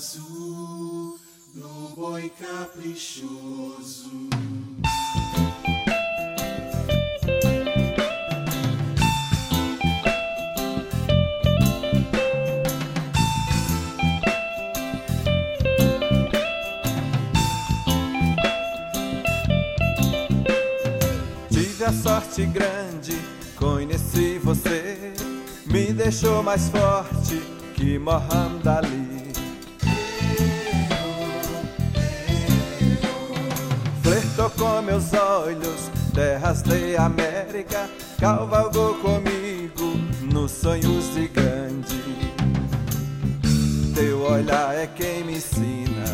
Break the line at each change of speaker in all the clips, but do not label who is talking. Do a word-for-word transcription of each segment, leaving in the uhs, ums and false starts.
azul do boi caprichoso.
Tive a sorte grande, conheci você, me deixou mais forte que Muhammad Ali. Flertou com meus olhos, terras de América, cavalgou comigo nos sonhos de Gandhi. Teu olhar é quem me ensina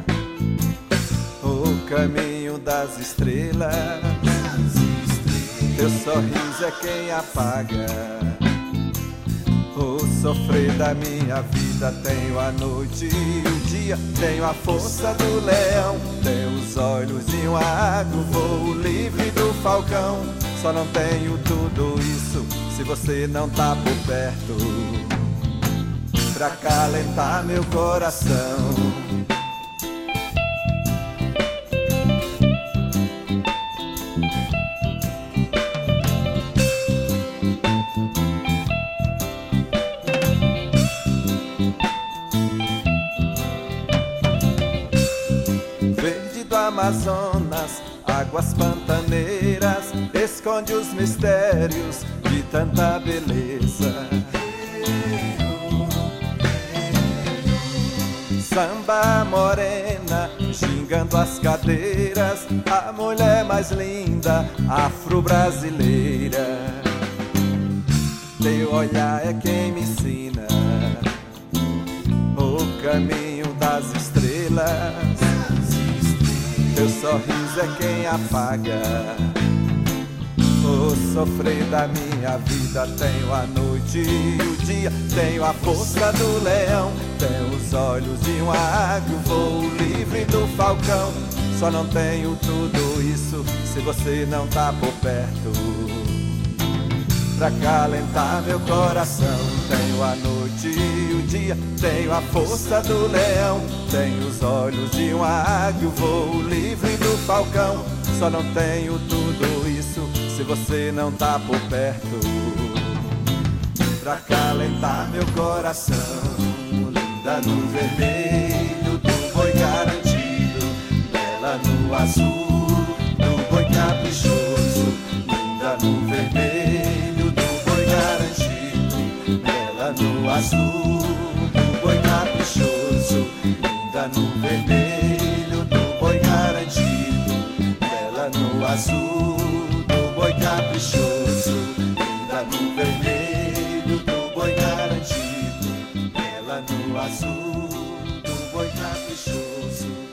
o caminho das estrelas. Teu sorriso é quem apaga o sofrer da minha vida. Tenho a noite e o dia, tenho a força do leão, teus olhos de um águia, voo livre do falcão. Só não tenho tudo isso se você não tá por perto pra acalentar meu coração. Amazonas, águas pantaneiras, esconde os mistérios de tanta beleza. Samba morena, xingando as cadeiras, a mulher mais linda, afro-brasileira. Teu olhar é quem me ensina o caminho das estrelas. Teu sorriso é quem apaga o sofrer da minha vida. Tenho a noite e o dia, tenho a força do leão, tenho os olhos de um águia, o voo livre do falcão. Só não tenho tudo isso se você não tá por perto pra acalentar meu coração. Tenho a noite e o dia, tenho a força do leão, tenho os olhos de um águia, o voo livre do falcão. Só não tenho tudo isso se você não tá por perto pra acalentar meu coração. Linda no vermelho do boi garantido, bela no azul do boi caprichoso. Linda no vermelho do boi garantido, bela no azul do boi caprichoso. Linda no vermelho do boi garantido, bela no azul do boi caprichoso. Linda no vermelho do boi garantido, bela no azul do boi caprichoso.